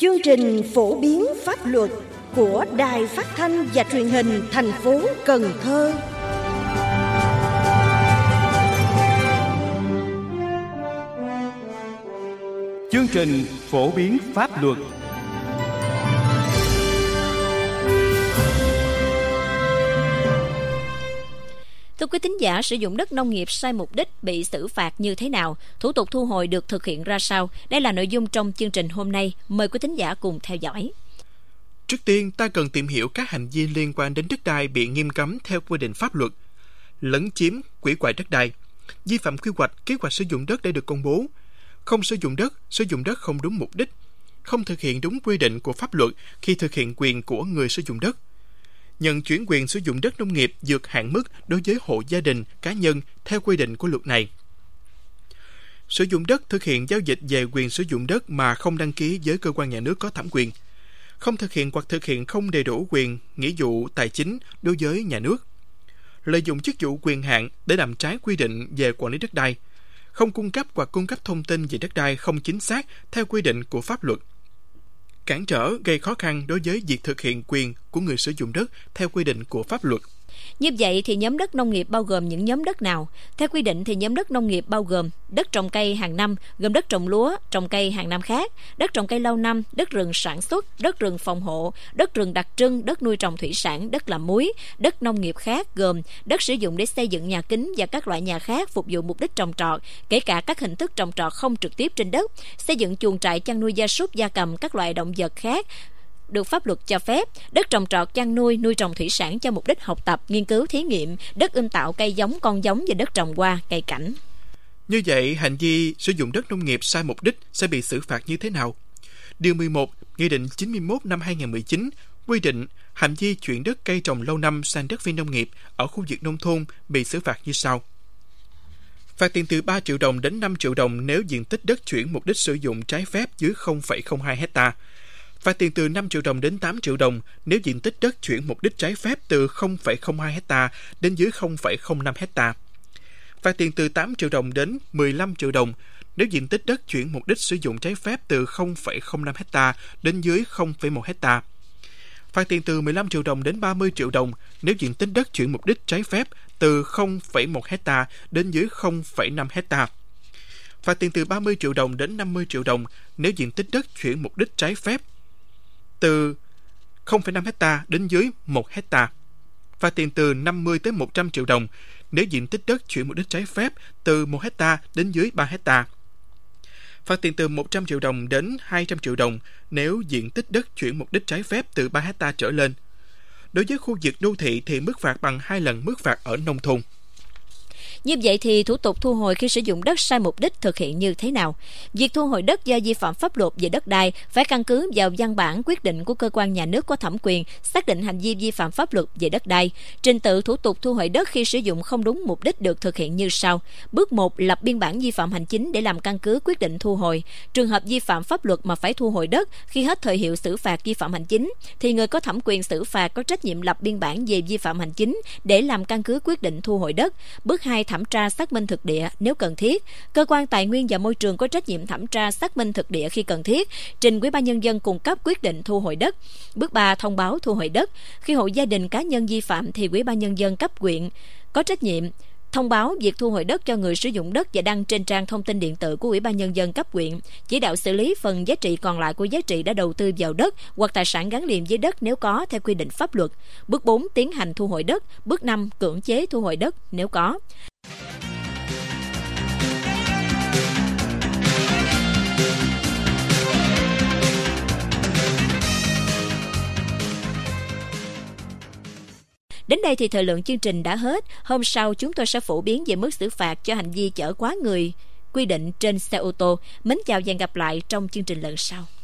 Chương trình phổ biến pháp luật của Đài Phát thanh và Truyền hình thành phố Cần Thơ. Chương trình phổ biến pháp luật. Thưa quý thính giả, sử dụng đất nông nghiệp sai mục đích bị xử phạt như thế nào? Thủ tục thu hồi được thực hiện ra sao? Đây là nội dung trong chương trình hôm nay. Mời quý thính giả cùng theo dõi. Trước tiên, ta cần tìm hiểu các hành vi liên quan đến đất đai bị nghiêm cấm theo quy định pháp luật. Lấn chiếm, hủy hoại đất đai, vi phạm quy hoạch, kế hoạch sử dụng đất đã được công bố, không sử dụng đất không đúng mục đích, không thực hiện đúng quy định của pháp luật khi thực hiện quyền của người sử dụng đất, nhận chuyển quyền sử dụng đất nông nghiệp vượt hạn mức đối với hộ gia đình, cá nhân theo quy định của luật này. Sử dụng đất thực hiện giao dịch về quyền sử dụng đất mà không đăng ký với cơ quan nhà nước có thẩm quyền, không thực hiện hoặc thực hiện không đầy đủ quyền nghĩa vụ tài chính đối với nhà nước, lợi dụng chức vụ quyền hạn để làm trái quy định về quản lý đất đai, không cung cấp hoặc cung cấp thông tin về đất đai không chính xác theo quy định của pháp luật, cản trở gây khó khăn đối với việc thực hiện quyền của người sử dụng đất theo quy định của pháp luật. Như vậy thì nhóm đất nông nghiệp bao gồm những nhóm đất nào? Theo quy định thì nhóm đất nông nghiệp bao gồm đất trồng cây hàng năm, gồm đất trồng lúa, trồng cây hàng năm khác, đất trồng cây lâu năm, đất rừng sản xuất, đất rừng phòng hộ, đất rừng đặc trưng, đất nuôi trồng thủy sản, đất làm muối, đất nông nghiệp khác gồm đất sử dụng để xây dựng nhà kính và các loại nhà khác phục vụ mục đích trồng trọt, kể cả các hình thức trồng trọt không trực tiếp trên đất, xây dựng chuồng trại chăn nuôi gia súc, gia cầm, các loại động vật khác được pháp luật cho phép, đất trồng trọt chăn nuôi, nuôi trồng thủy sản cho mục đích học tập, nghiên cứu, thí nghiệm, đất ươm tạo cây giống, con giống và đất trồng hoa, cây cảnh. Như vậy, hành vi sử dụng đất nông nghiệp sai mục đích sẽ bị xử phạt như thế nào? Điều 11, Nghị định 91 năm 2019 quy định hành vi chuyển đất cây trồng lâu năm sang đất phi nông nghiệp ở khu vực nông thôn bị xử phạt như sau. Phạt tiền từ 3 triệu đồng đến 5 triệu đồng nếu diện tích đất chuyển mục đích sử dụng trái phép dưới 0,02 hectare. Phạt tiền từ 5 triệu đồng đến 8 triệu đồng nếu diện tích đất chuyển mục đích trái phép từ 0,02 hectare đến dưới 0,05 hectare. Phạt tiền từ 8 triệu đồng đến 15 triệu đồng nếu diện tích đất chuyển mục đích sử dụng trái phép từ 0,05 hectare đến dưới 0,1 hectare. Phạt tiền từ 15 triệu đồng đến 30 triệu đồng nếu diện tích đất chuyển mục đích trái phép từ 0,1 hectare đến dưới 0,5 hectare. Phạt tiền từ 30 triệu đồng đến 50 triệu đồng nếu diện tích đất chuyển mục đích trái phép từ 0,5 hectare đến dưới 1 hectare. Phạt tiền từ 50 tới 100 triệu đồng nếu diện tích đất chuyển mục đích trái phép từ 1 hectare đến dưới 3 hectare. Phạt tiền từ 100 triệu đồng đến 200 triệu đồng nếu diện tích đất chuyển mục đích trái phép từ 3 hectare trở lên. Đối với khu vực đô thị thì mức phạt bằng 2 lần mức phạt ở nông thôn. Như vậy thì thủ tục thu hồi khi sử dụng đất sai mục đích thực hiện như thế nào? Việc thu hồi đất do vi phạm pháp luật về đất đai phải căn cứ vào văn bản quyết định của cơ quan nhà nước có thẩm quyền xác định hành vi vi phạm pháp luật về đất đai. Trình tự thủ tục thu hồi đất khi sử dụng không đúng mục đích được thực hiện như sau. Bước 1. Lập biên bản vi phạm hành chính để làm căn cứ quyết định thu hồi. Trường hợp vi phạm pháp luật mà phải thu hồi đất khi hết thời hiệu xử phạt vi phạm hành chính thì người có thẩm quyền xử phạt có trách nhiệm lập biên bản về vi phạm hành chính để làm căn cứ quyết định thu hồi đất. Bước 2. Thẩm tra xác minh thực địa nếu cần thiết. Cơ quan Tài nguyên và Môi trường có trách nhiệm thẩm tra xác minh thực địa khi cần thiết, trình Ủy ban Nhân dân cung cấp quyết định thu hồi đất. Bước 3. Thông báo thu hồi đất. Khi hộ gia đình cá nhân vi phạm thì Ủy ban Nhân dân cấp huyện có trách nhiệm thông báo việc thu hồi đất cho người sử dụng đất và đăng trên trang thông tin điện tử của Ủy ban Nhân dân cấp huyện, chỉ đạo xử lý phần giá trị còn lại của giá trị đã đầu tư vào đất hoặc tài sản gắn liền với đất nếu có theo quy định pháp luật. Bước 4. Tiến hành thu hồi đất. Bước 5. Cưỡng chế thu hồi đất nếu có. Đến đây thì thời lượng chương trình đã hết. Hôm sau chúng tôi sẽ phổ biến về mức xử phạt cho hành vi chở quá người quy định trên xe ô tô. Mến chào và hẹn gặp lại trong chương trình lần sau.